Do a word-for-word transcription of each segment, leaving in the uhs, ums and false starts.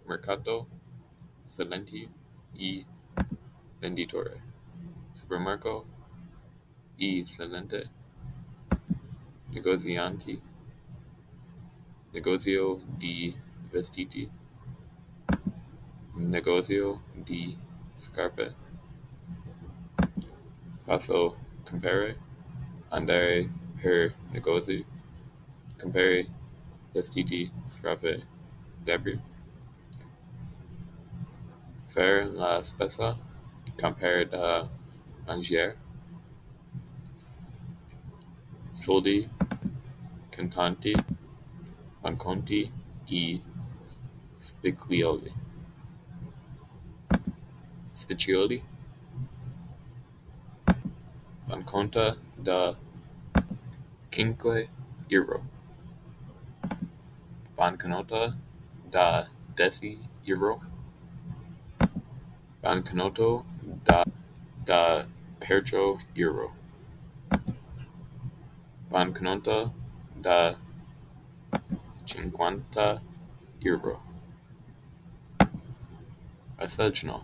mercato, salenti, i venditore, supermerco, i salente, negozianti, negozio di vestiti, negozio di scarpe, passo comprare, andare per negozi, comprare vestiti, scarpe, libri, fare la spesa, comprare da mangiare, soldi, contanti, banconti, i spiccioli, spiccioli, banconta da cinque euro, banconota da deci euro, banconoto da da percio euro, banconota da cinquanta euro, assegno,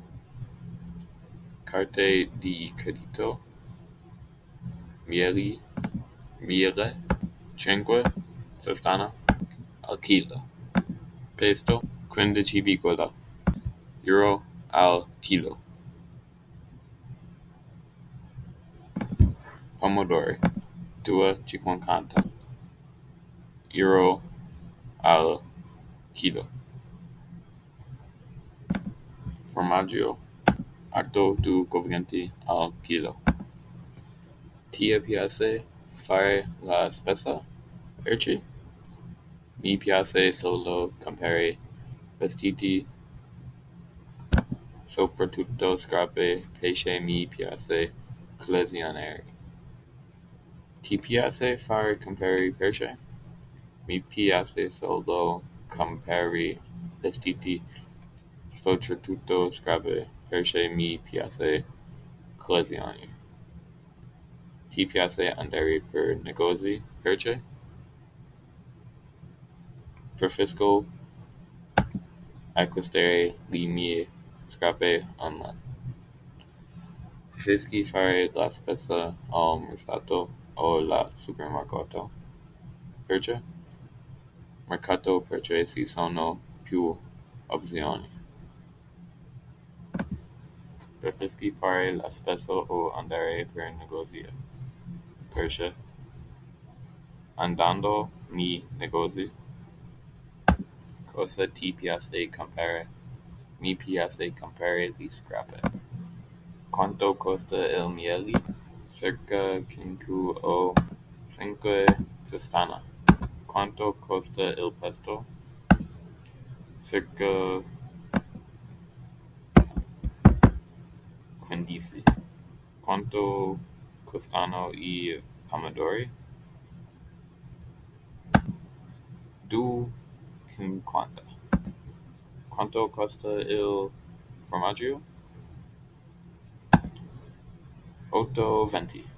carte di credito, mieli, miele, cinque, sestana, al chilo, pesto, quindici virgola, euro al chilo, pomodori, due cinquanta, euro al chilo, formaggio, otto due venti al chilo. Ti piace fare la spesa? Perché? Mi piace solo comprare vestiti, soprattutto scarpe, pesce mi piace collezionare. Ti piace fare comprare pesce? Mi piace solo comprare vestiti, soprattutto scarpe, pesce mi piace collezionare. Ti piace andare per negozi? Perché? Preferisco acquistare le mie scarpe online. Preferisci fare la spesa al mercato o al supermercato? Perché? Mercato perché ci sono più opzioni. Preferisci fare la spesa o andare per negozio? Perché? Andando nei negozi. Cosa ti piace comprare? Mi piace comprare le scarpe. Quanto costa il miele? Circa cinque o cinque sestana. Quanto costa il pesto? Circa quindici. Quanto costano i pomodori? due cinquanta. Quanto costa il formaggio? otto venti.